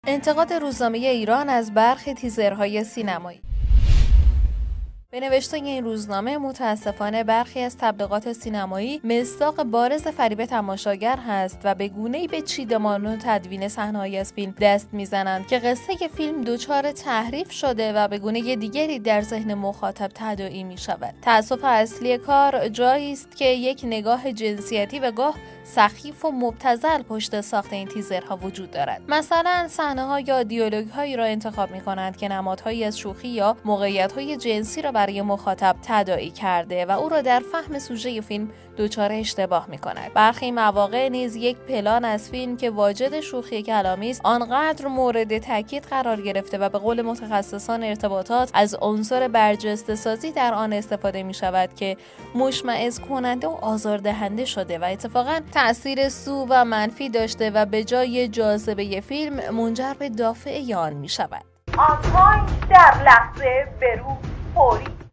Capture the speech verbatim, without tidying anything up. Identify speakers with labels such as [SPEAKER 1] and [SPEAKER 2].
[SPEAKER 1] انتقاد روزنامه ایران از برخی تیزرهای سینمایی. به نوشته این روزنامه، متاسفانه برخی از تبلیغات سینمایی مصداق بارز فریب تماشاگر هست و به گونه‌ای به چیدمان و تدوین صحنه‌هایی از فیلم دست میزنند که قصه فیلم دچار تحریف شده و به گونه دیگری در ذهن مخاطب تداعی می شود. تأسف اصلی کار جایی است که یک نگاه جنسیتی و گاه سخیف و مبتذل پشت ساخت این تیزرها وجود دارد. مثلا صحنه‌ها یا دیالوگ‌هایی را انتخاب می‌کنند که نمادهایی از شوخی یا موقعیت‌های جنسی را برای مخاطب تداعی کرده و او را در فهم سوژه فیلم دچار اشتباه می‌کند. برخی مواقع نیز یک پلان از فیلم که واجد شوخی کلامی است آنقدر مورد تاکید قرار گرفته و به قول متخصصان ارتباطات از عنصر برجسته‌سازی در آن استفاده می‌شود که مشمئز کننده و آزاردهنده شده و اتفاقاً تأثیر سو و منفی داشته و به جای جاذبه فیلم منجر به دافعه آن می‌شود.
[SPEAKER 2] آن پایین در لحظه برو فوری